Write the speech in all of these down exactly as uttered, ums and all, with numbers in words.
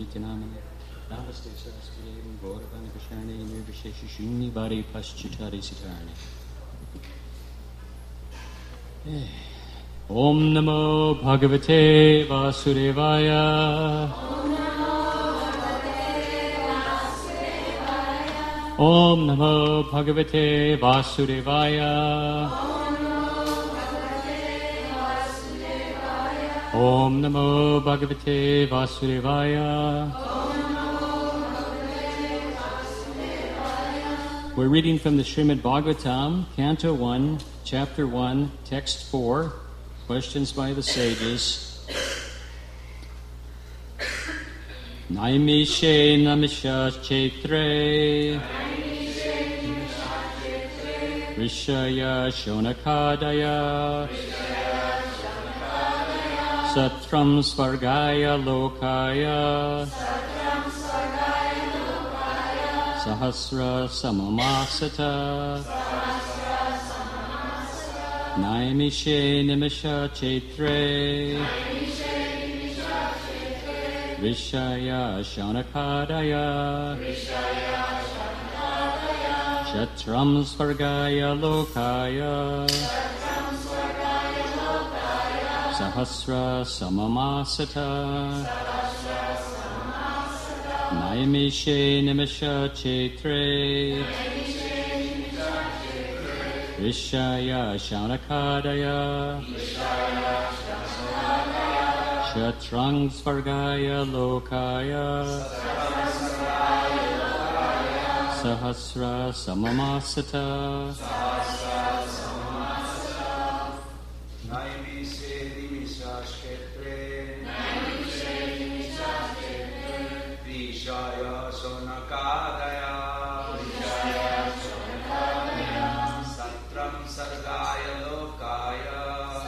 Nitinamani Namaste Saraswati Gauravani Vishani Nirvisheshi Shunni Bari Paschitari Sitarni. Om Namo Bhagavate Vasudevaya. Om Namo Bhagavate Vasudevaya. Om Namo Bhagavate Vasudevaya. We're reading from the Srimad Bhagavatam, Canto one, Chapter one, Text four, questions by the sages. Naimishe namisha chetre Rishaya shonakadaya Satram svargaya lokaya Sahasra samamasata Naimishe nimisha chetre Rishaya Shaunakadaya Shatram Svargaya Lokaya Sahasra Samamasata Naimishe Nimisha Chetre Rishaya Shaunakadaya Shatrang Svargaya Lokaya Sahasra Samamasata Naimishe Nimisha Shetre Rishaya Shonakadaya Satram Sargaya Lokaya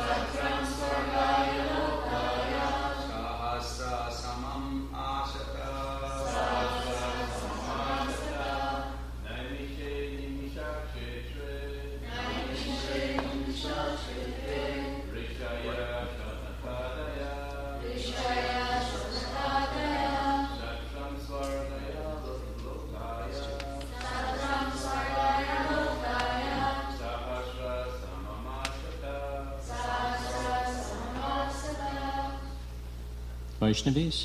Vaishnavis?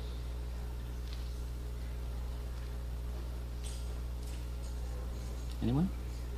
Anyone?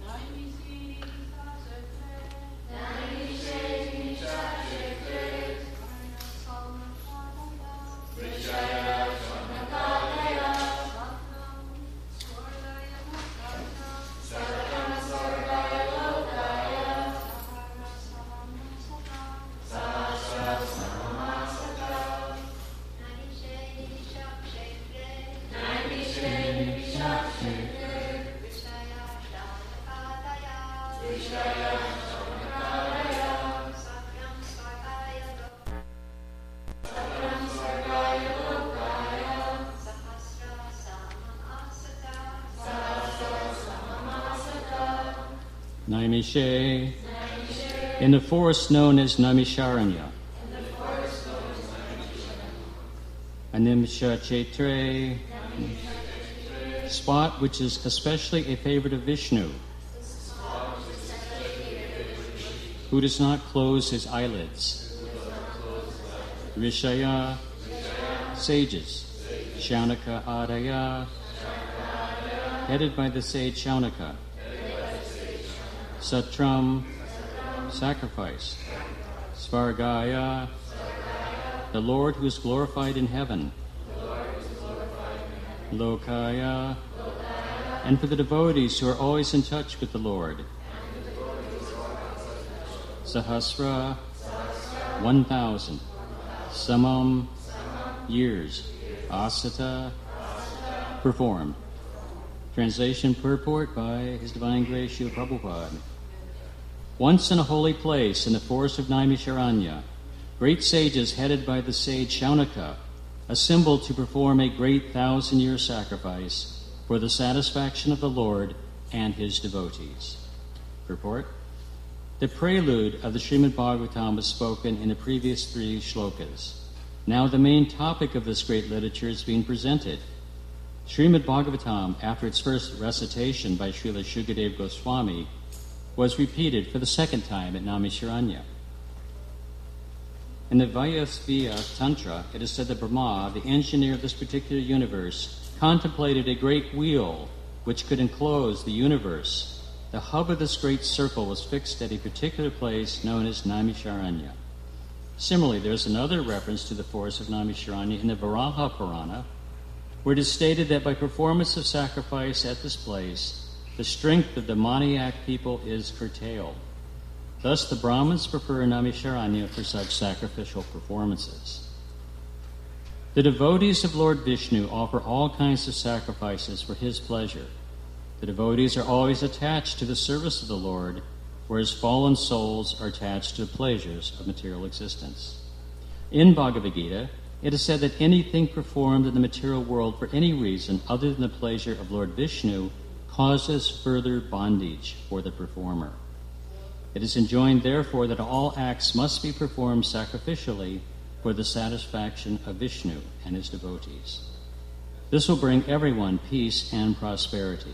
Naimishe, in the forest known as Naimisharanya, Animsha Chetre, spot which is especially a favorite of Vishnu, who does not close his eyelids. Rishaya, sages, Shaunaka Adaya, headed by the sage Shaunaka. Satram, sacrifice. Svargaya, the Lord who is glorified in heaven. Lokaya, and for the devotees who are always in touch with the Lord. Sahasra, one thousand. Samam, years. Asata, performed. Translation purport by His Divine Grace Srila Prabhupada. Once in a holy place in the forest of Naimisharanya, great sages headed by the sage Shaunaka assembled to perform a great thousand-year sacrifice for the satisfaction of the Lord and His devotees. Purport. The prelude of the Srimad Bhagavatam was spoken in the previous three shlokas. Now the main topic of this great literature is being presented. Srimad Bhagavatam, after its first recitation by Srila Shukadeva Goswami, was repeated for the second time at Naimisharanya. In the Vayasviya Tantra, it is said that Brahma, the engineer of this particular universe, contemplated a great wheel which could enclose the universe. The hub of this great circle was fixed at a particular place known as Naimisharanya. Similarly, there is another reference to the forest of Naimisharanya in the Varaha Purana, where it is stated that by performance of sacrifice at this place, the strength of the Maniac people is curtailed. Thus, the Brahmins prefer Naimisharanya for such sacrificial performances. The devotees of Lord Vishnu offer all kinds of sacrifices for his pleasure. The devotees are always attached to the service of the Lord, whereas fallen souls are attached to the pleasures of material existence. In Bhagavad Gita, it is said that anything performed in the material world for any reason other than the pleasure of Lord Vishnu causes further bondage for the performer. It is enjoined, therefore, that all acts must be performed sacrificially for the satisfaction of Vishnu and his devotees. This will bring everyone peace and prosperity.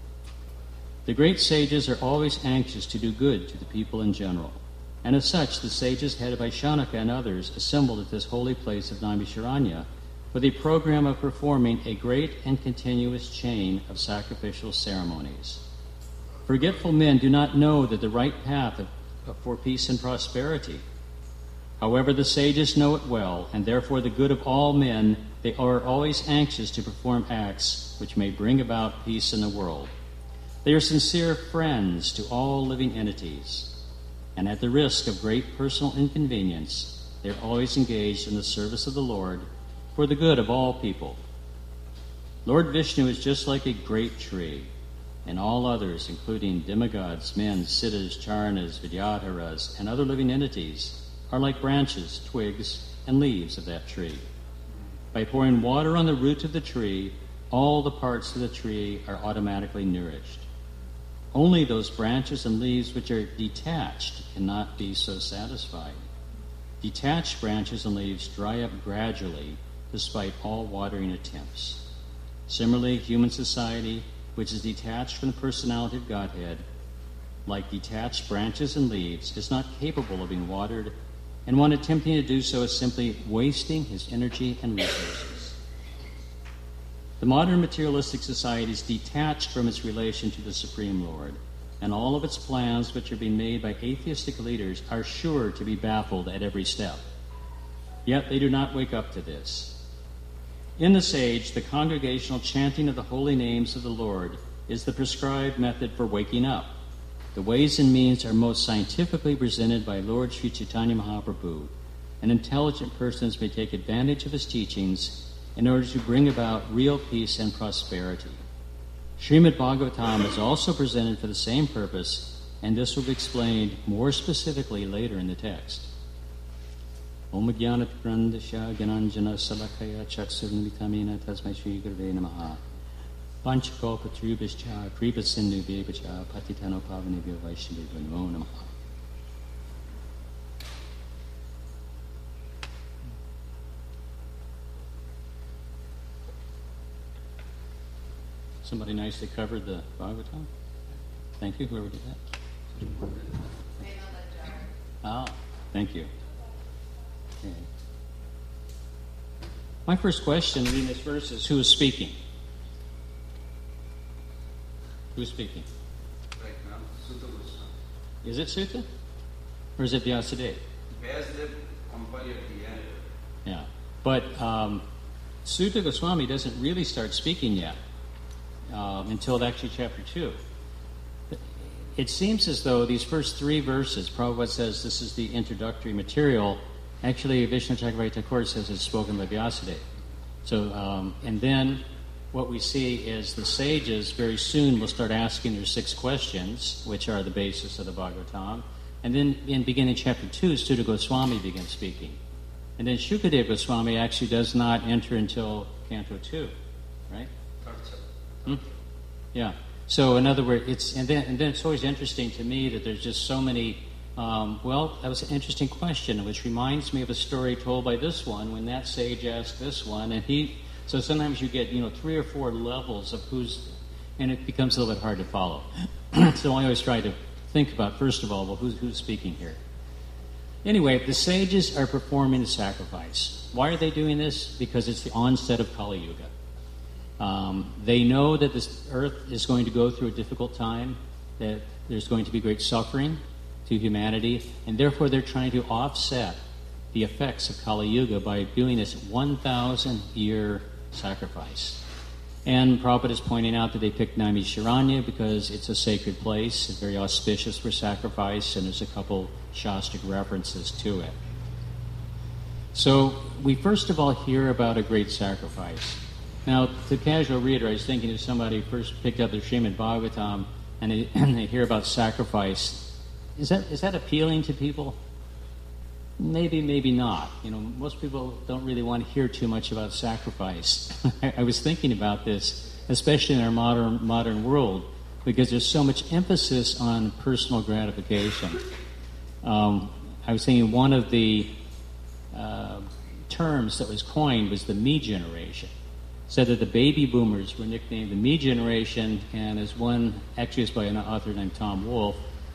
The great sages are always anxious to do good to the people in general, and as such, the sages headed by Shanaka and others assembled at this holy place of Naimisharanya with a program of performing a great and continuous chain of sacrificial ceremonies. Forgetful men do not know that the right path of, of, for peace and prosperity. However, the sages know it well, and therefore the good of all men, they are always anxious to perform acts which may bring about peace in the world. They are sincere friends to all living entities, and at the risk of great personal inconvenience, they are always engaged in the service of the Lord for the good of all people. Lord Vishnu is just like a great tree, and all others, including demigods, men, siddhas, charanas, vidyadharas, and other living entities, are like branches, twigs, and leaves of that tree. By pouring water on the root of the tree, all the parts of the tree are automatically nourished. Only those branches and leaves which are detached cannot be so satisfied. Detached branches and leaves dry up gradually despite all watering attempts. Similarly, human society, which is detached from the personality of Godhead, like detached branches and leaves, is not capable of being watered, and one attempting to do so is simply wasting his energy and resources. The modern materialistic society is detached from its relation to the Supreme Lord, and all of its plans which are being made by atheistic leaders are sure to be baffled at every step. Yet they do not wake up to this. In this age, the congregational chanting of the holy names of the Lord is the prescribed method for waking up. The ways and means are most scientifically presented by Lord Sri Chaitanya Mahaprabhu, and intelligent persons may take advantage of his teachings in order to bring about real peace and prosperity. Srimad Bhagavatam is also presented for the same purpose, and this will be explained more specifically later in the text. Om Jnana Prandasya Gyananjana Salakaya Chaksurnitamina Tasmai Shri Gurve Namaha Panchakalpa Trubhascha Kripa Sindhu Vebhacha Patitano Pavanebhyo Vaishnavibhyo Namo Namaha. Somebody nicely covered the Bhagavatam. Thank you, whoever did that. Ah, thank you. Okay. My first question reading this verse is, who is speaking? Who is speaking? Right now, Sutta Goswami. Is it Sutta? Or is it Vyasadeva? Vyasadeva company at the end. Yeah. But um, Sutta Goswami doesn't really start speaking yet um, until actually chapter two. It seems as though these first three verses, Prabhupada says this is the introductory material. Actually, Vishnu Chakravarti Thakur says it's spoken by Vyasadeva. So, um, and then what we see is the sages very soon will start asking their six questions, which are the basis of the Bhagavatam. And then in beginning chapter two, Sutta Goswami begins speaking. And then Shukadeva Goswami actually does not enter until Canto two, right? Hmm? Yeah. So in other words, it's and then and then it's always interesting to me that there's just so many Um, well, that was an interesting question, which reminds me of a story told by this one when that sage asked this one, and he. So sometimes you get, you know, three or four levels of who's, and it becomes a little bit hard to follow. So I always try to think about, first of all, well, who's who's speaking here? Anyway, the sages are performing the sacrifice. Why are they doing this? Because it's the onset of Kali Yuga. Um, they know that this earth is going to go through a difficult time, that there's going to be great suffering to humanity, and therefore they're trying to offset the effects of Kali Yuga by doing this one thousand year sacrifice. And Prabhupada is pointing out that they picked Naimisharanya because it's a sacred place, it's very auspicious for sacrifice, and there's a couple Shastric references to it. So we first of all hear about a great sacrifice. Now, to casual reader, I was thinking if somebody first picked up the Srimad Bhagavatam and they, and they hear about sacrifice, is that is that appealing to people? Maybe, maybe not. You know, most people don't really want to hear too much about sacrifice. I, I was thinking about this, especially in our modern modern world, because there's so much emphasis on personal gratification. Um, I was thinking one of the uh, terms that was coined was the me generation. Said that the baby boomers were nicknamed the me generation, and as one, actually it's by an author named Tom Wolfe,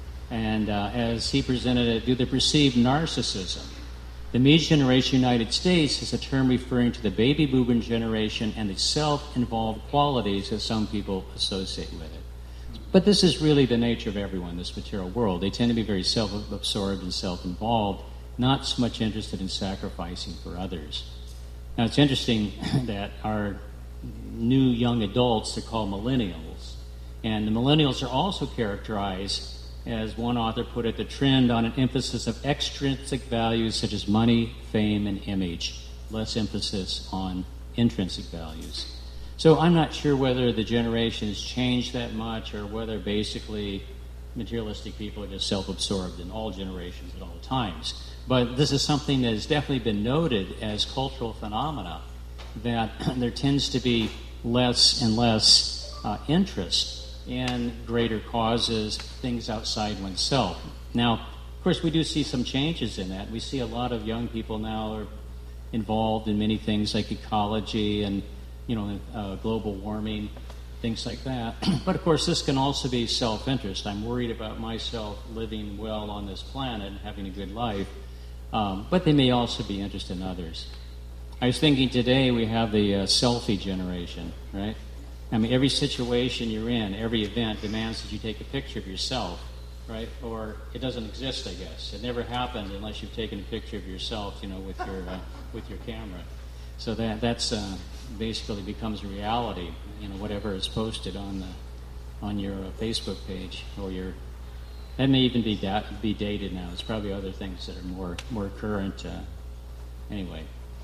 and uh, as he presented it, do the perceived narcissism. The me generation United States is a term referring to the baby boomer generation and the self-involved qualities that some people associate with it. But this is really the nature of everyone in this material world. They tend to be very self-absorbed and self-involved, not so much interested in sacrificing for others. Now, it's interesting that our new young adults are called millennials, and the millennials are also characterized, as one author put it, the trend on an emphasis of extrinsic values such as money, fame, and image, less emphasis on intrinsic values. So I'm not sure whether the generation has changed that much or whether basically materialistic people are just self-absorbed in all generations at all times. But this is something that has definitely been noted as cultural phenomena, that there tends to be less and less uh, interest in greater causes, things outside oneself. Now, of course, we do see some changes in that. We see a lot of young people now are involved in many things like ecology and, you know, uh, global warming, things like that. But, of course, this can also be self-interest. I'm worried about myself living well on this planet and having a good life. Um, but they may also be interested in others. I was thinking today we have the uh, selfie generation, right? I mean, every situation you're in, every event demands that you take a picture of yourself, right? Or it doesn't exist, I guess. It never happened unless you've taken a picture of yourself, you know, with your uh, with your camera. So that that's uh, basically becomes a reality, you know, whatever is posted on the on your uh, Facebook page or your. That may even be da- be dated now. It's probably other things that are more more current. Uh, anyway.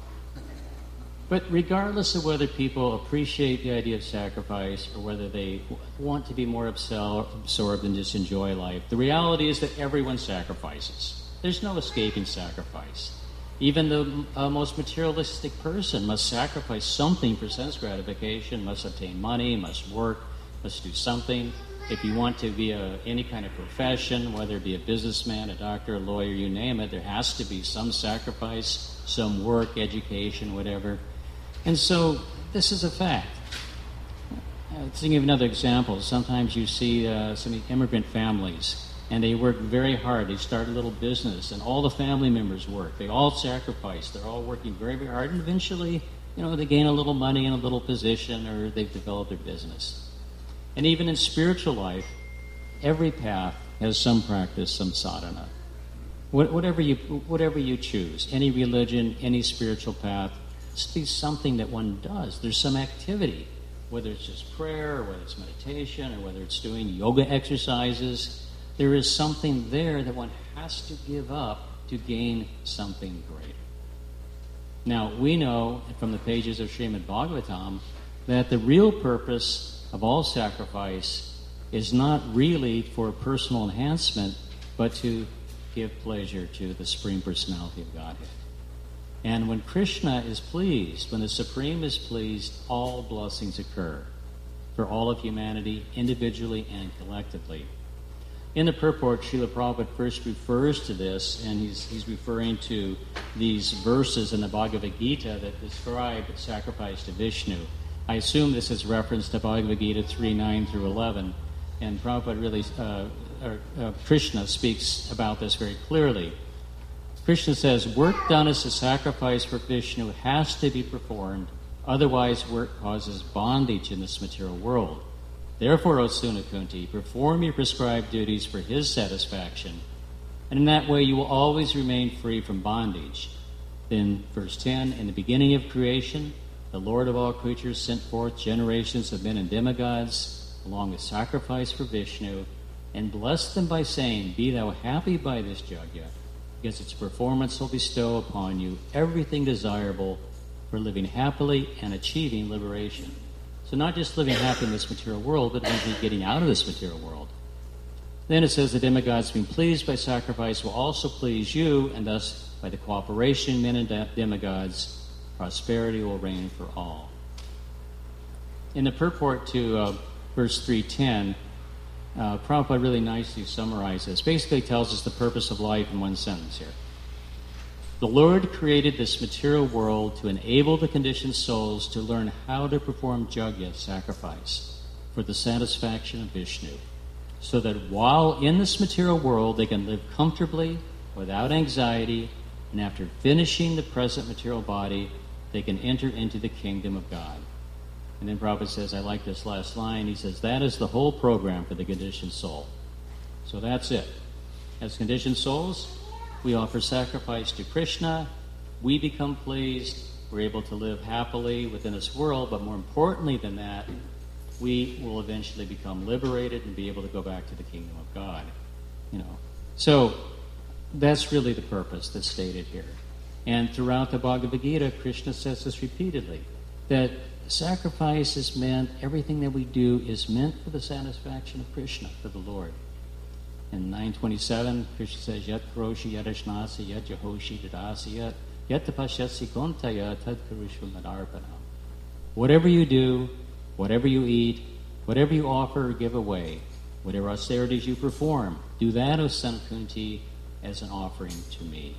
But regardless of whether people appreciate the idea of sacrifice or whether they want to be more absorbed and just enjoy life, the reality is that everyone sacrifices. There's no escaping sacrifice. Even the uh, most materialistic person must sacrifice something for sense gratification, must obtain money, must work, must do something. If you want to be a, any kind of profession, whether it be a businessman, a doctor, a lawyer, you name it, there has to be some sacrifice, some work, education, whatever. And so this is a fact. Uh, thinking of another example, sometimes you see uh, some immigrant families, and they work very hard. They start a little business, and all the family members work. They all sacrifice. They're all working very, very hard, and eventually, you know, they gain a little money and a little position, or they've developed their business. And even in spiritual life, every path has some practice, some sadhana. What, whatever you, whatever you choose, any religion, any spiritual path, it's be something that one does. There's some activity, whether it's just prayer, or whether it's meditation, or whether it's doing yoga exercises. There is something there that one has to give up to gain something greater. Now, we know from the pages of Srimad Bhagavatam that the real purpose of all sacrifice is not really for personal enhancement, but to give pleasure to the Supreme Personality of Godhead. And when Krishna is pleased, when the Supreme is pleased, all blessings occur for all of humanity, individually and collectively. In the purport, Srila Prabhupada first refers to this, and he's, he's referring to these verses in the Bhagavad Gita that describe sacrifice to Vishnu. I assume this is reference to Bhagavad Gita three, nine through eleven, and Prabhupada really, uh, or, uh, Krishna speaks about this very clearly. Krishna says, work done as a sacrifice for Vishnu has to be performed, otherwise work causes bondage in this material world. Therefore, O Sunakunti, perform your prescribed duties for his satisfaction, and in that way you will always remain free from bondage. Then, verse ten, in the beginning of creation, the Lord of all creatures sent forth generations of men and demigods, along with sacrifice for Vishnu, and blessed them by saying, be thou happy by this yajna, because its performance will bestow upon you everything desirable for living happily and achieving liberation. So not just living happy in this material world, but eventually getting out of this material world. Then it says the demigods being pleased by sacrifice will also please you, and thus by the cooperation of men and de- demigods, prosperity will reign for all. In the purport to uh, verse three ten, uh, Prabhupada really nicely summarizes this. Basically tells us the purpose of life in one sentence here. The Lord created this material world to enable the conditioned souls to learn how to perform yajna, sacrifice, for the satisfaction of Vishnu, so that while in this material world they can live comfortably, without anxiety, and after finishing the present material body, they can enter into the kingdom of God. And then Prabhupada says, I like this last line, he says, that is the whole program for the conditioned soul. So that's it. As conditioned souls, we offer sacrifice to Krishna, we become pleased, we're able to live happily within this world, but more importantly than that, we will eventually become liberated and be able to go back to the kingdom of God. You know. So that's really the purpose that's stated here. And throughout the Bhagavad Gita, Krishna says this repeatedly, that sacrifice is meant, everything that we do is meant for the satisfaction of Krishna, for the Lord. In nine twenty-seven, Krishna says, Yat karoshi yat ashnasi yat jahoshi dadasi yat yat tapashyasi kontaya tad karishva madarpanam. Whatever you do, whatever you eat, whatever you offer or give away, whatever austerities you perform, do that, O son Kunti, as an offering to me.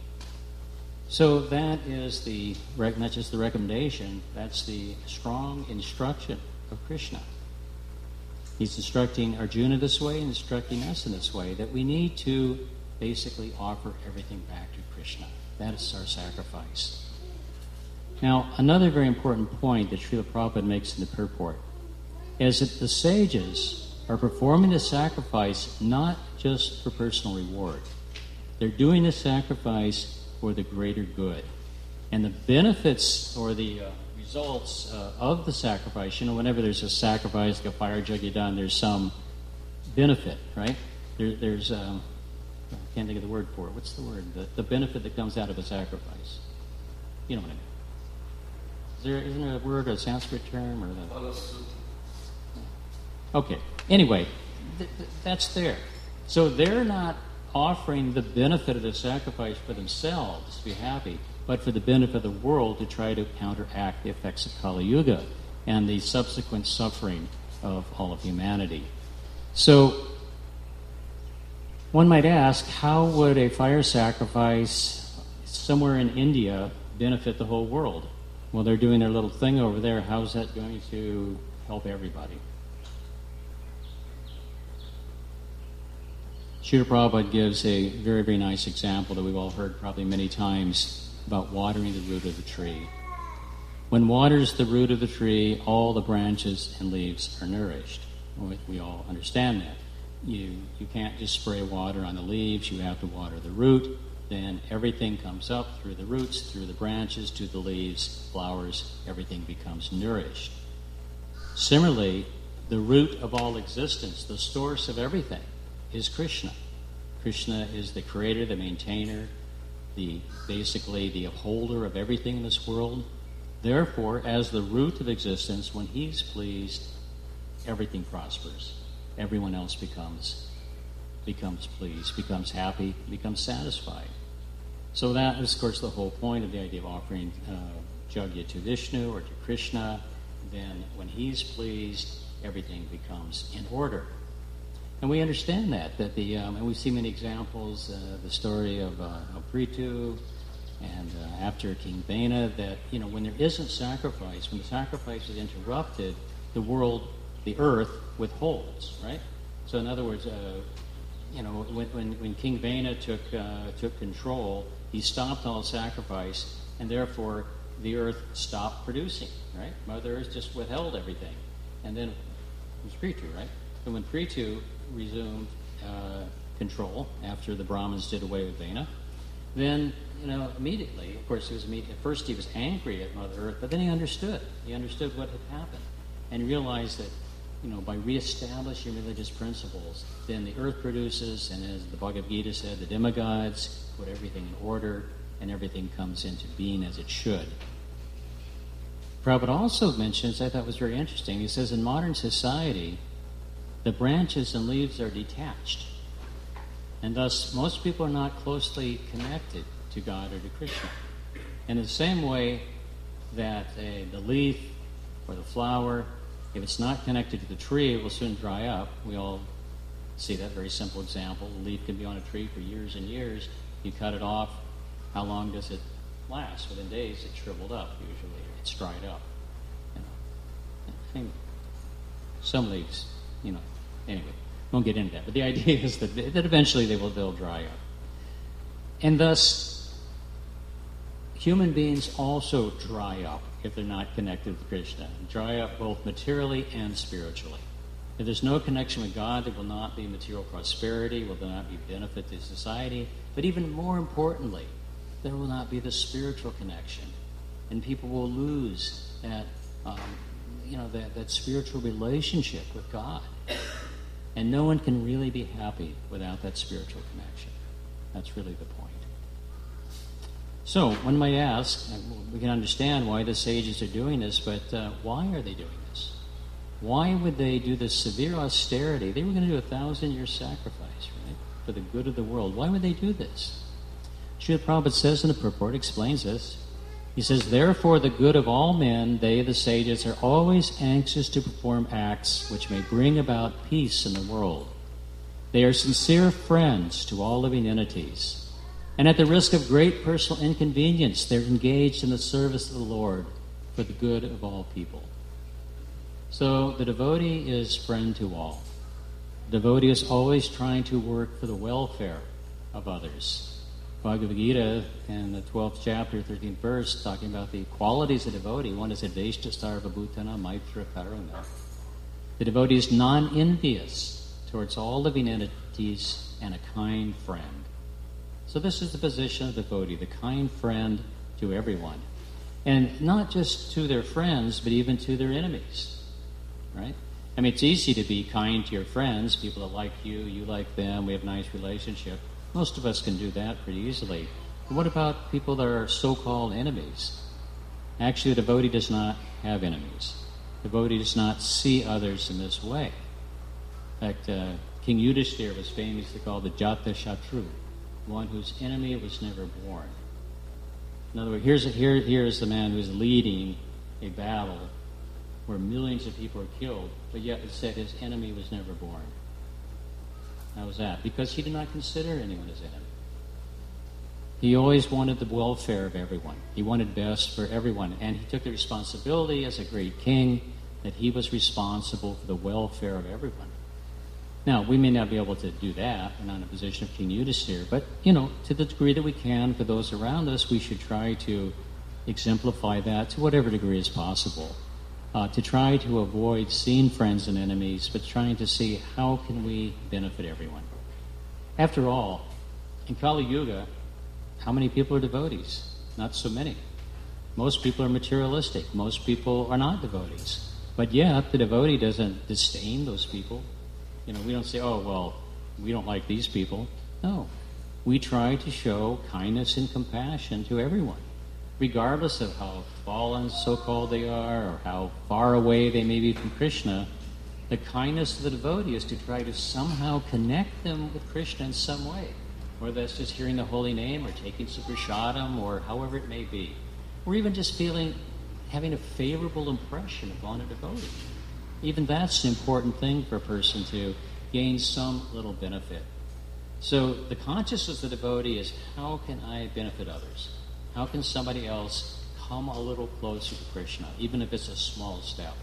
So that is the, not just the recommendation, that's the strong instruction of Krishna. He's instructing Arjuna this way and instructing us in this way, that we need to basically offer everything back to Krishna. That is our sacrifice. Now, another very important point that Srila Prabhupada makes in the purport is that the sages are performing the sacrifice not just for personal reward. They're doing the sacrifice for the greater good. And the benefits or the uh, results uh, of the sacrifice, you know, whenever there's a sacrifice, like a fire yajna done, there's some benefit, right? There, there's, um, I can't think of the word for it. What's the word? The, the benefit that comes out of a sacrifice. You know what I mean. Is there, isn't there a word, a Sanskrit term? Or the... Okay. Anyway, th- th- that's there. So they're not offering the benefit of the sacrifice for themselves to be happy, but for the benefit of the world to try to counteract the effects of Kali Yuga and the subsequent suffering of all of humanity. So one might ask, how would a fire sacrifice somewhere in India benefit the whole world? Well, they're doing their little thing over there. How's that going to help everybody? Srila Prabhupada gives a very, very nice example that we've all heard probably many times about watering the root of the tree. When waters the root of the tree, all the branches and leaves are nourished. We all understand that. You you can't just spray water on the leaves, you have to water the root, then everything comes up through the roots, through the branches, to the leaves, flowers, everything becomes nourished. Similarly, the root of all existence, the source of everything, is Krishna. Krishna is the creator, the maintainer, the basically the upholder of everything in this world. Therefore, as the root of existence, when he's pleased, everything prospers. Everyone else becomes becomes pleased, becomes happy, becomes satisfied. So that is, of course, the whole point of the idea of offering uh, yajna to Vishnu or to Krishna. Then when he's pleased, everything becomes in order. And we understand that, that the, um, and we see many examples, uh, the story of, uh, of Prithu, and uh, after King Bena, that, you know, when there isn't sacrifice, when the sacrifice is interrupted, the world, the earth, withholds, right? So in other words, uh, you know, when, when, when King Bena took, uh, took control, he stopped all sacrifice, and therefore the earth stopped producing, right? Mother Earth just withheld everything. And then it was Prithu, right? And when Prithu resumed uh, control after the Brahmins did away with Bena, then, you know, immediately, of course, he was immediate, at first he was angry at Mother Earth, but then he understood. He understood what had happened and realized that, you know, by reestablishing religious principles, then the earth produces, and as the Bhagavad Gita said, the demigods put everything in order, and everything comes into being as it should. Prabhupada also mentions, I thought was very interesting, he says, in modern society, the branches and leaves are detached, and thus most people are not closely connected to God or to Krishna. In the same way that uh, the leaf or the flower, if it's not connected to the tree, it will soon dry up. We all see that very simple example. The leaf can be on a tree for years and years. You cut it off, how long does it last? Within days, it's shriveled up, usually. It's dried up. You know. And some leaves, you know, anyway, won't get into that. But the idea is that, that eventually they will they'll dry up. And thus, human beings also dry up if they're not connected with Krishna. Dry up both materially and spiritually. If there's no connection with God, there will not be material prosperity, will not be benefit to society. But even more importantly, there will not be the spiritual connection. And people will lose that, um, you know, that, that spiritual relationship with God. And no one can really be happy without that spiritual connection. That's really the point. So, one might ask, we can understand why the sages are doing this, but uh, why are they doing this? Why would they do this severe austerity? They were going to do a thousand-year sacrifice, right, for the good of the world. Why would they do this? Srila Prabhupada says in the purport, explains this. He says, therefore, the good of all men, they, the sages, are always anxious to perform acts which may bring about peace in the world. They are sincere friends to all living entities. And at the risk of great personal inconvenience, they're engaged in the service of the Lord for the good of all people. So the devotee is friend to all. The devotee is always trying to work for the welfare of others. Bhagavad Gita in the twelfth chapter, thirteenth verse, talking about the qualities of devotee. One is Advaita Sarva Bhutana Maitra Karuna. The devotee is non-envious towards all living entities and a kind friend. So this is the position of the devotee, the kind friend to everyone. And not just to their friends, but even to their enemies. Right? I mean, it's easy to be kind to your friends, people that like you, you like them, we have a nice relationship. Most of us can do that pretty easily. But what about people that are so-called enemies? Actually, the devotee does not have enemies. The devotee does not see others in this way. In fact, uh, King Yudhishthira was famously called the Jata Shatru, one whose enemy was never born. In other words, here's a, here, here's the man who's leading a battle where millions of people are killed, but yet it said his enemy was never born. How was that? Because he did not consider anyone his enemy. He always wanted the welfare of everyone. He wanted best for everyone. And he took the responsibility as a great king that he was responsible for the welfare of everyone. Now, we may not be able to do that. We're not in a position of King Yudhishthira. But, you know, to the degree that we can for those around us, we should try to exemplify that to whatever degree is possible. Uh, to try to avoid seeing friends and enemies, but trying to see how can we benefit everyone. After all, in Kali Yuga, how many people are devotees? Not so many. Most people are materialistic. Most people are not devotees. But yet, the devotee doesn't disdain those people. You know, we don't say, oh, well, we don't like these people. No. We try to show kindness and compassion to everyone, regardless of how fallen, so-called they are, or how far away they may be from Krishna. The kindness of the devotee is to try to somehow connect them with Krishna in some way, whether that's just hearing the holy name, or taking some prasadam, or however it may be, or even just feeling, having a favorable impression upon a devotee. Even that's an important thing for a person to gains some little benefit. So the consciousness of the devotee is, how can I benefit others? How can somebody else come a little closer to Krishna, even if it's a small step?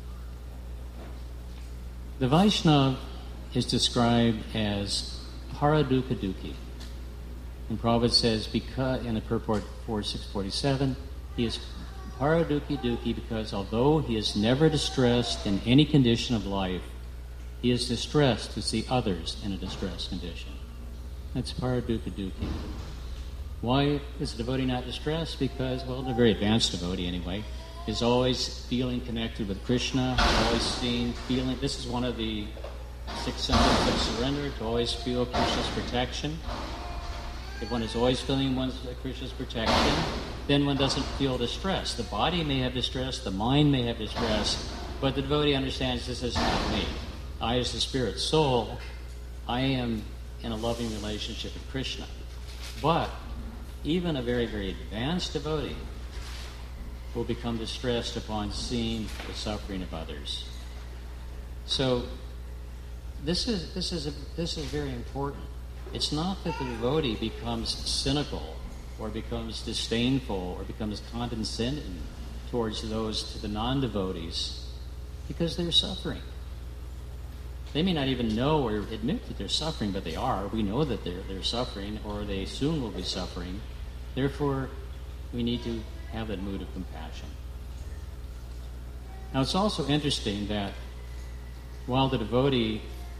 The Vaishnava is described as Paradukkha Dukhi. And Prabhupada says, because in the purport forty-six forty-seven, he is Paradukkha Dukhi because although he is never distressed in any condition of life, he is distressed to see others in a distressed condition. That's Paradukkha Dukhi. Why is the devotee not distressed? Because, well, the very advanced devotee anyway, is always feeling connected with Krishna, always seeing, feeling. This is one of the six symbols of surrender, to always feel Krishna's protection. If one is always feeling one's Krishna's protection, then one doesn't feel distress. The body may have distress, the mind may have distress, but the devotee understands this is not me. I, as the spirit soul, I am in a loving relationship with Krishna. But even a very, very advanced devotee will become distressed upon seeing the suffering of others. So this is this is a, this is very important. It's not that the devotee becomes cynical or becomes disdainful or becomes condescending towards those to the non-devotees, because they're suffering. They may not even know or admit that they're suffering, but they are. We know that they're, they're suffering, or they soon will be suffering. Therefore, we need to have that mood of compassion. Now, it's also interesting that while the devotee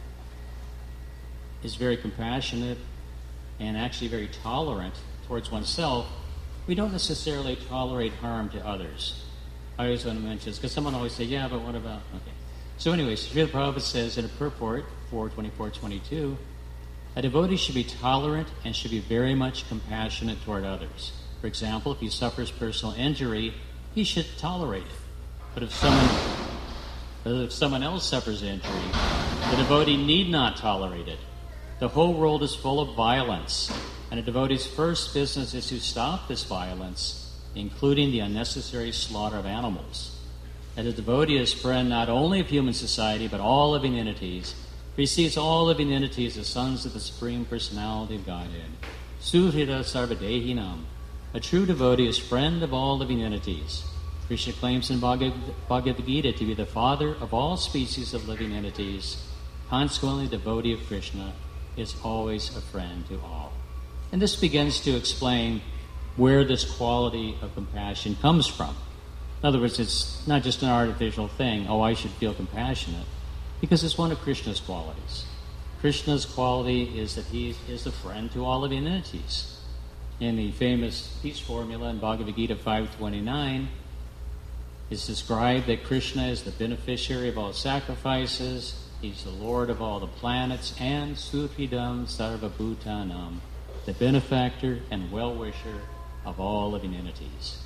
is very compassionate and actually very tolerant towards oneself, we don't necessarily tolerate harm to others. I always want to mention this, because someone always say, yeah, but what about... Okay. So anyways, Srila Prabhupada says in a purport, four twenty-four twenty-two, a devotee should be tolerant and should be very much compassionate toward others. For example, if he suffers personal injury, he should tolerate it. But if someone, if someone else suffers injury, the devotee need not tolerate it. The whole world is full of violence, and a devotee's first business is to stop this violence, including the unnecessary slaughter of animals. And the devotee is friend not only of human society, but all living entities, for he sees all living entities as sons of the Supreme Personality of Godhead. Suhrita Sarvadehinam. A true devotee is friend of all living entities. Krishna claims in Bhagavad Gita to be the father of all species of living entities. Consequently, the devotee of Krishna is always a friend to all. And this begins to explain where this quality of compassion comes from. In other words, it's not just an artificial thing, oh, I should feel compassionate, because it's one of Krishna's qualities. Krishna's quality is that he is a friend to all living entities. In the famous peace formula in Bhagavad Gita five twenty-nine, it's described that Krishna is the beneficiary of all sacrifices, he's the Lord of all the planets, and Suhridam Sarvabhutanam, the benefactor and well-wisher of all living entities.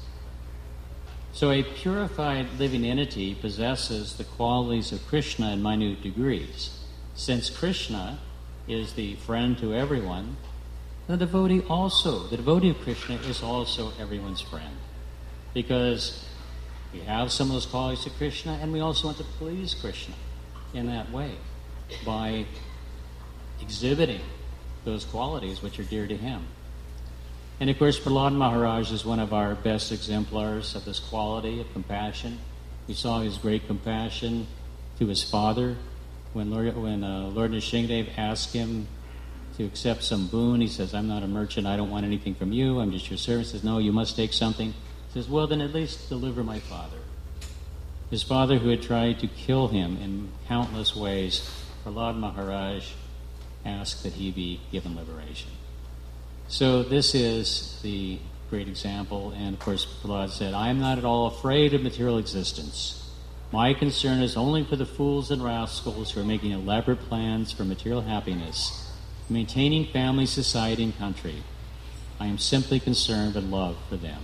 So a purified living entity possesses the qualities of Krishna in minute degrees. Since Krishna is the friend to everyone, the devotee also, the devotee of Krishna is also everyone's friend. Because we have some of those qualities of Krishna, and we also want to please Krishna in that way by exhibiting those qualities which are dear to him. And of course, Prahlad Maharaj is one of our best exemplars of this quality of compassion. We saw his great compassion to his father. When Lord, when uh, Lord Nrsimhadev asked him to accept some boon, he says, I'm not a merchant, I don't want anything from you, I'm just your servant. He says, no, you must take something. He says, well, then at least deliver my father. His father, who had tried to kill him in countless ways, Prahlad Maharaj asked that he be given liberation. So this is the great example, and of course Prahlad said, I am not at all afraid of material existence. My concern is only for the fools and rascals who are making elaborate plans for material happiness, maintaining family, society, and country. I am simply concerned with love for them.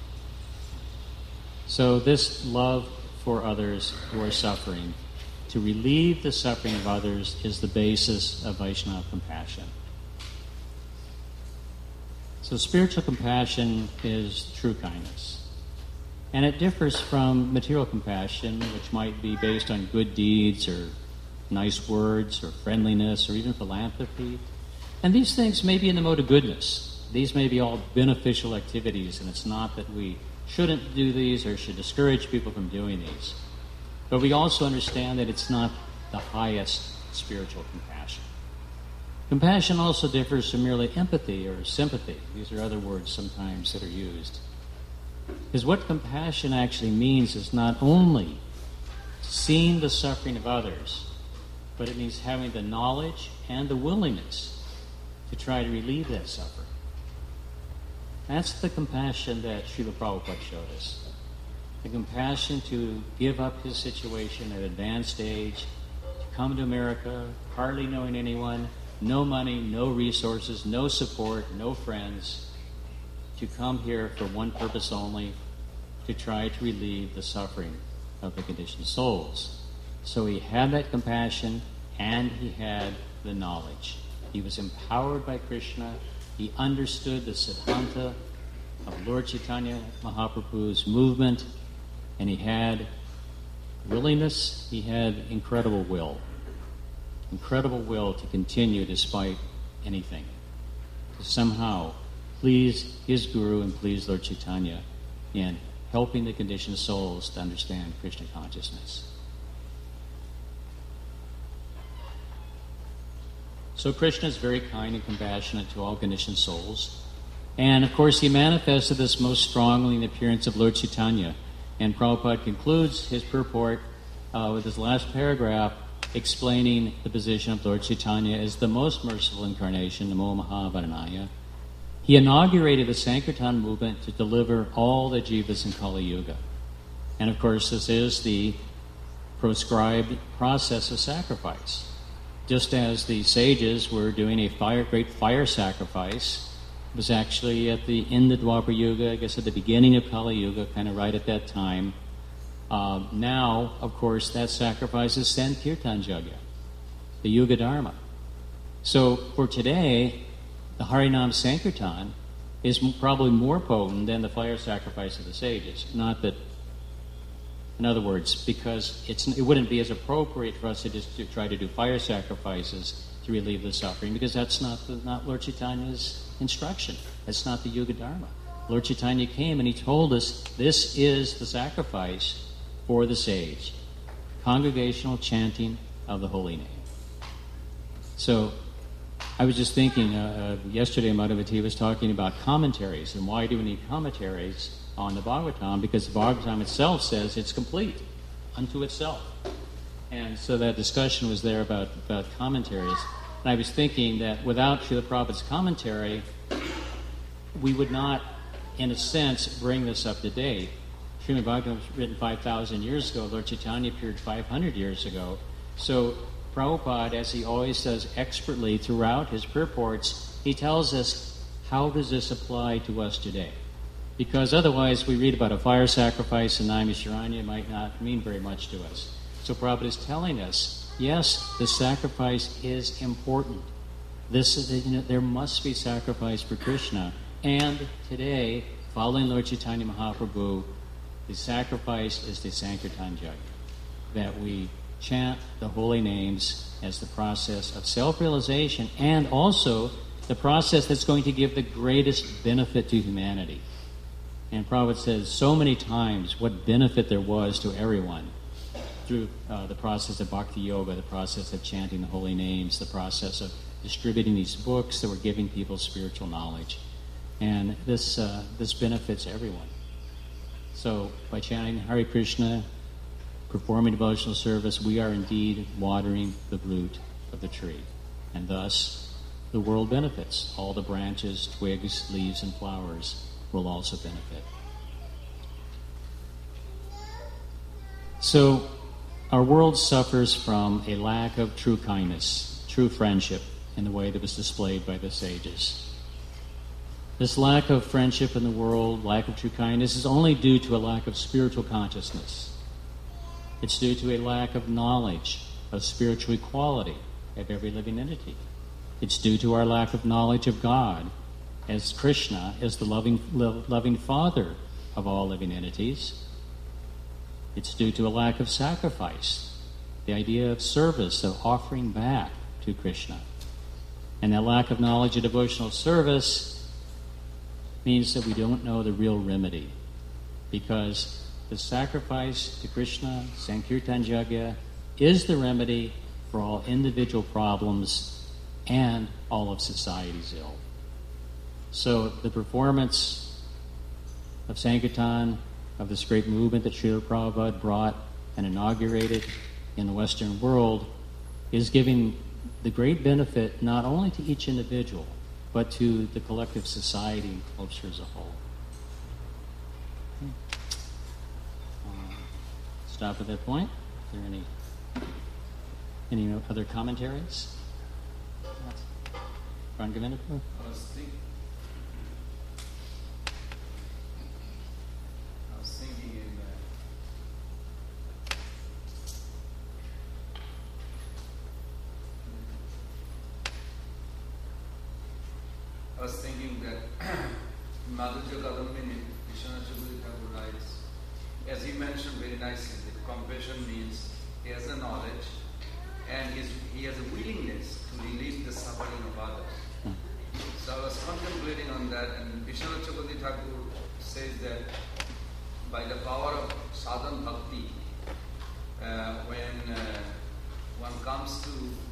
So this love for others who are suffering, to relieve the suffering of others, is the basis of Vaishnava compassion. So spiritual compassion is true kindness. And it differs from material compassion, which might be based on good deeds or nice words or friendliness or even philanthropy. And these things may be in the mode of goodness. These may be all beneficial activities, and it's not that we shouldn't do these or should discourage people from doing these. But we also understand that it's not the highest spiritual compassion. Compassion also differs from merely empathy or sympathy. These are other words sometimes that are used. Because what compassion actually means is not only seeing the suffering of others, but it means having the knowledge and the willingness to try to relieve that suffering. That's the compassion that Srila Prabhupada showed us. The compassion to give up his situation at an advanced age, to come to America, hardly knowing anyone, no money, no resources, no support, no friends, to come here for one purpose only, to try to relieve the suffering of the conditioned souls. So he had that compassion and he had the knowledge. He was empowered by Krishna. He understood the Siddhanta of Lord Chaitanya Mahaprabhu's movement, and he had willingness, he had incredible will. Incredible will to continue despite anything. To somehow please his Guru and please Lord Chaitanya in helping the conditioned souls to understand Krishna consciousness. So Krishna is very kind and compassionate to all conditioned souls. And of course he manifested this most strongly in the appearance of Lord Chaitanya. And Prabhupada concludes his purport uh, with his last paragraph explaining the position of Lord Chaitanya as the most merciful incarnation, Namo Mahavarnaya. He inaugurated the Sankirtan movement to deliver all the jivas in Kali Yuga. And of course, this is the proscribed process of sacrifice. Just as the sages were doing a fire, great fire sacrifice, it was actually at the end of Dwapara Yuga, I guess at the beginning of Kali Yuga, kind of right at that time. Uh, now, of course, that sacrifice is Sankirtan Yajna, the Yuga Dharma. So for today, the Harinam Sankirtan is probably more potent than the fire sacrifice of the sages. Not that, in other words, because it's, it wouldn't be as appropriate for us to just to try to do fire sacrifices to relieve the suffering, because that's not the, not Lord Chaitanya's instruction. That's not the Yuga Dharma. Lord Chaitanya came and he told us this is the sacrifice for the sage, congregational chanting of the holy name. So I was just thinking, uh, uh, yesterday Madhavati was talking about commentaries, and why do we need commentaries on the Bhagavatam? Because the Bhagavatam itself says it's complete unto itself. And so that discussion was there about, about commentaries. And I was thinking that without Srila Prabhupada's commentary, we would not, in a sense, bring this up to date. Srimad Bhagavatam was written five thousand years ago. Lord Chaitanya appeared five hundred years ago. So Prabhupada, as he always does expertly throughout his purports, he tells us, how does this apply to us today? Because otherwise we read about a fire sacrifice in Naimisharanya, it might not mean very much to us. So Prabhupada is telling us, yes, the sacrifice is important. This is, you know, there must be sacrifice for Krishna. And today, following Lord Chaitanya Mahaprabhu, the sacrifice is the Sankirtan Yajna, that we chant the holy names as the process of self-realization and also the process that's going to give the greatest benefit to humanity. And Prabhupada says so many times what benefit there was to everyone through uh, the process of bhakti yoga, the process of chanting the holy names, the process of distributing these books that were giving people spiritual knowledge. And this uh, this benefits everyone. So by chanting Hare Krishna, performing devotional service, we are indeed watering the root of the tree. And thus, the world benefits. All the branches, twigs, leaves, and flowers will also benefit. So, our world suffers from a lack of true kindness, true friendship, in the way that was displayed by the sages. This lack of friendship in the world, lack of true kindness, is only due to a lack of spiritual consciousness. It's due to a lack of knowledge of spiritual equality of every living entity. It's due to our lack of knowledge of God as Krishna, as the loving, lo- loving Father of all living entities. It's due to a lack of sacrifice, the idea of service, of offering back to Krishna. And that lack of knowledge of devotional service means that we don't know the real remedy. Because the sacrifice to Krishna, Sankirtan Yajna, is the remedy for all individual problems and all of society's ill. So the performance of Sankirtan, of this great movement that Srila Prabhupada brought and inaugurated in the Western world, is giving the great benefit not only to each individual, but to the collective society and culture as a whole. Uh, stop at that point. Are there any any other commentaries? Ron Govinda? I was thinking, I was thinking in uh, I was thinking that Madhurya Kadambini, Vishwanath Chakravarti Thakur writes, as he mentioned very nicely, that compassion means he has a knowledge and he's, he has a willingness to relieve the suffering of others. So I was contemplating on that, and Vishwanath Chakravarti Thakur says that by the power of sadhan bhakti, uh, when uh, one comes to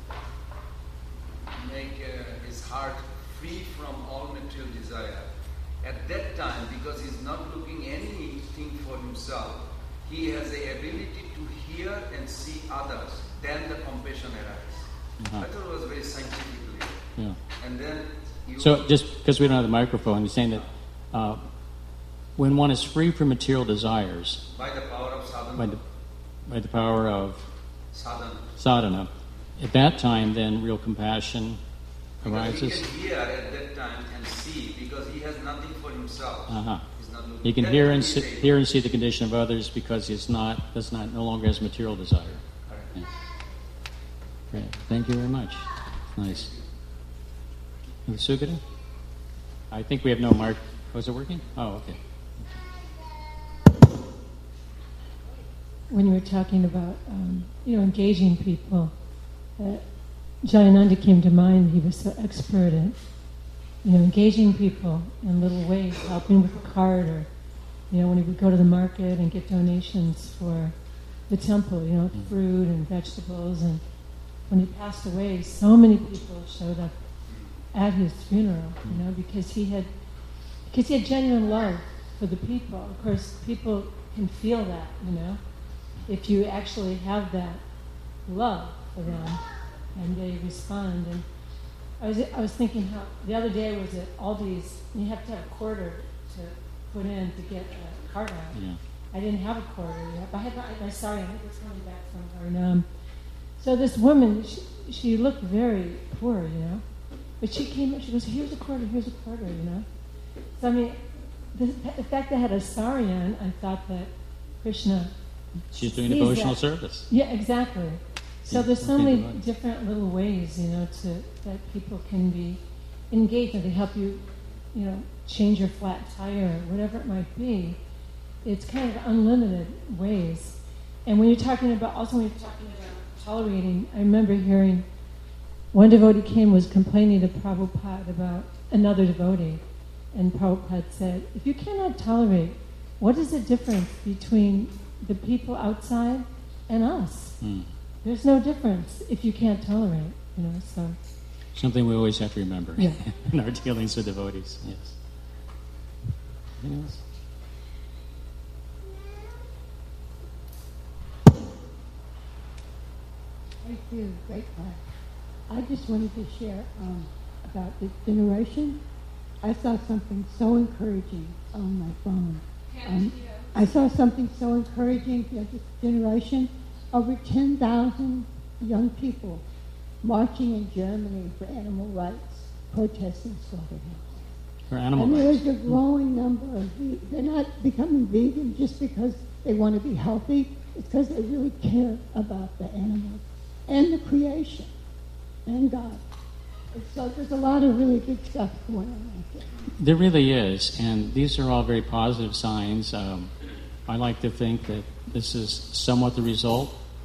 make uh, his heart free from all material desire, at that time, because he's not looking anything for himself, he has the ability to hear and see others. Then the compassion arises. Uh-huh. I thought it was very scientifically. Yeah. And then you so just because we don't have the microphone, you're saying that uh, when one is free from material desires, by the power of sadhana, by the, by the power of sadhana, sadhana, at that time, then real compassion arises. Because he can hear at that time and see, because he has nothing for himself. Uh-huh. He's not looking. He can That hear will and be see, saved. hear and see the condition of others because he's not does not no longer has material desire. Correct. Yeah. Great. Thank you very much. Nice. And the Sugata? I think we have no mark. Oh, is it working? Oh, okay. When you were talking about, um, you know, engaging people, uh, Jayananda came to mind. He was so expert at, you know, engaging people in little ways, helping with a cart, or, you know, when he would go to the market and get donations for the temple, you know, fruit and vegetables. And when he passed away, so many people showed up at his funeral, you know, because he had, because he had genuine love for the people. Of course, people can feel that, you know, if you actually have that love for them and they respond. And I was I was thinking how the other day I was at Aldi's, and you have to have a quarter to put in to get a cart out. Yeah. I didn't have a quarter yet, but I had my, my sorry, I think it's coming back from her. And, um, so this woman, she, she looked very poor, you know, but she came in, she goes, here's a quarter, here's a quarter, you know. So I mean, the, the fact that I had a sarian, I thought that Krishna She's doing sees devotional that. service. Yeah, exactly. So Yeah, there's so okay, many right. different little ways, you know, to that people can be engaged and to help you, you know, change your flat tire, whatever it might be. It's kind of unlimited ways. And when you're talking about, also when you're talking about tolerating, I remember hearing one devotee came was complaining to Prabhupada about another devotee. And Prabhupada said, if you cannot tolerate, what is the difference between the people outside and us? Hmm. There's no difference if you can't tolerate, you know, so. Something we always have to remember Yeah. in our dealings with devotees. Yes. Anything else? Thank you. Great class. I just wanted to share um, about this generation. I saw something so encouraging on my phone. Um, I saw something so encouraging for this generation. Over ten thousand young people marching in Germany for animal rights, protesting slaughterhouses. For animal And rights. there's a growing number of, ve- they're not becoming vegan just because they want to be healthy. It's because they really care about the animals and the creation and God. And so there's a lot of really good stuff going on out there. There really is, and these are all very positive signs. Um, I like to think that this is somewhat the result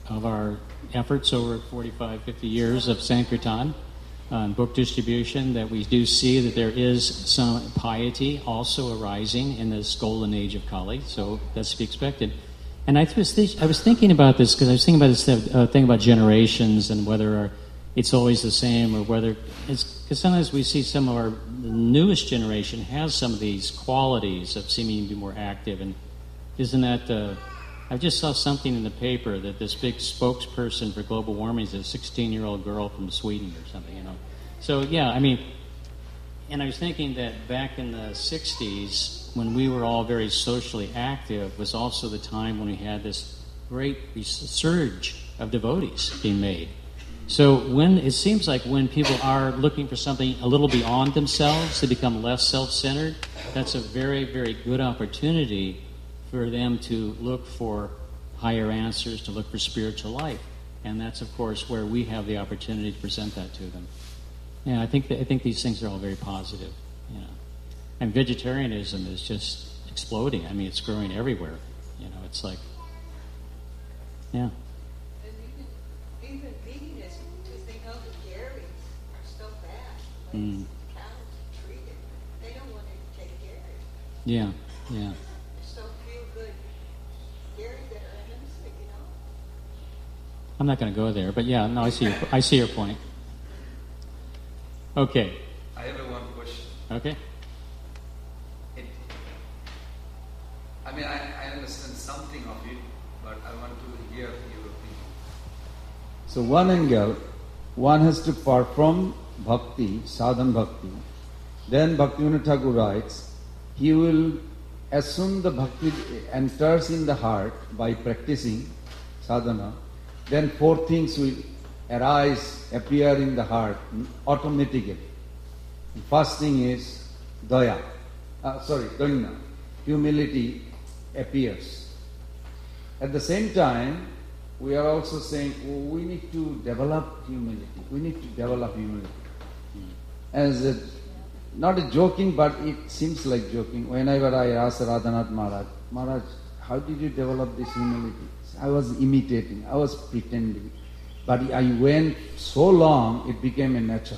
of our efforts over forty-five, fifty years of Sankirtan and book distribution that we do see that there is some piety also arising in this golden age of Kali, so that's to be expected. And I was, th- I was thinking about this because I was thinking about this uh, thing about generations and whether our, it's always the same or whether it's because sometimes we see some of our the newest generation has some of these qualities of seeming to be more active, and isn't that uh, I just saw something in the paper that this big spokesperson for global warming is a sixteen-year-old girl from Sweden or something, you know. So yeah, I mean, and I was thinking that back in the sixties when we were all very socially active was also the time when we had this great surge of devotees being made. So when it seems like when people are looking for something a little beyond themselves to become less self-centered, that's a very, very good opportunity for them to look for higher answers, to look for spiritual life. And that's, of course, where we have the opportunity to present that to them. Yeah, I think that, I think these things are all very positive. You know. And vegetarianism is just exploding. I mean, it's growing everywhere. You know, it's like, yeah. Mm. Yeah, yeah. So feel good. Dairy better than sick, you know. I'm not going to go there, but yeah, no, I see your, I see your point. Okay. I have a one question. Okay. It, I mean, I, I understand something of it, but I want to hear your opinion. So one angle, one has to perform bhakti, sadhan bhakti. Then Bhaktivinoda Thakur writes, he will, as soon the bhakti enters in the heart by practicing sadhana, then four things will arise, appear in the heart automatically. The first thing is daya, uh, sorry, danya, humility appears. At the same time, we are also saying, oh, we need to develop humility. We need to develop humility. As a, not a joking, but it seems like joking. Whenever I ask Radhanath Maharaj, Maharaj, how did you develop this humility? I was imitating, I was pretending. But I went so long, it became a nature.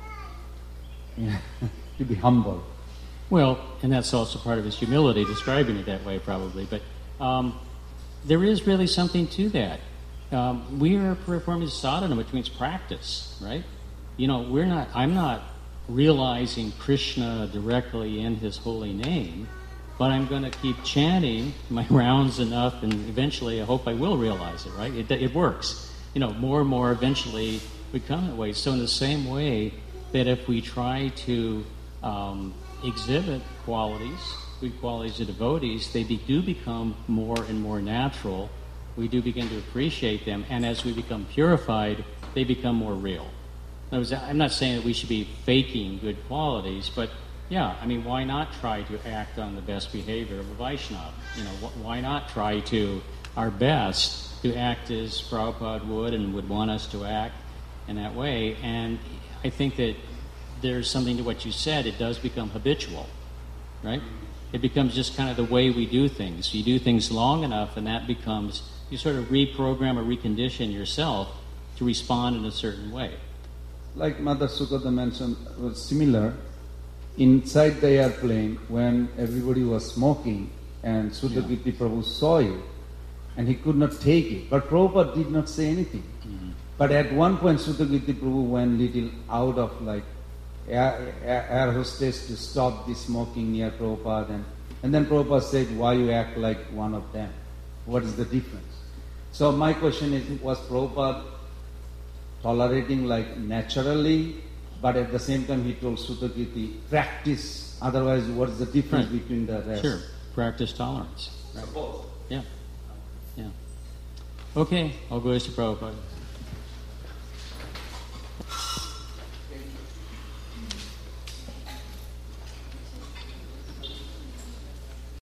Yeah. To be humble. Well, and that's also part of his humility, describing it that way probably. But um, there is really something to that. Um, we are performing sadhana, which means practice, right? You know, we're not, I'm not realizing Krishna directly in his holy name, but I'm going to keep chanting my rounds enough, and eventually I hope I will realize it, right? It, it works. You know, more and more eventually we come that way. So in the same way that if we try to um, exhibit qualities, good qualities of devotees, they be, do become more and more natural. We do begin to appreciate them, and as we become purified, they become more real. In other words, I'm not saying that we should be faking good qualities, but yeah, I mean, why not try to act on the best behavior of a Vaishnava? You know, wh- why not try to our best to act as Prabhupada would and would want us to act in that way? And I think that there's something to what you said. It does become habitual, right? It becomes just kind of the way we do things. You do things long enough, and that becomes, you sort of reprogram or recondition yourself to respond in a certain way. Like Mother Sukhoda mentioned, was similar. Inside the airplane, when everybody was smoking, and Sudhakirti yeah. Prabhu saw it, and he could not take it. But Prabhupada did not say anything. Mm-hmm. But at one point, Sudhakirti Prabhu went little out of like air, air, air hostess to stop the smoking near Prabhupada. And, and then Prabhupada said, why you act like one of them? What is the difference? So my question is, was Prabhupada tolerating like naturally, but at the same time he told Sudhakirti, practice, otherwise what is the difference right. between the rest? Sure, practice tolerance. Right. Suppose. Yeah, yeah. Okay, I'll go to Prabhupada.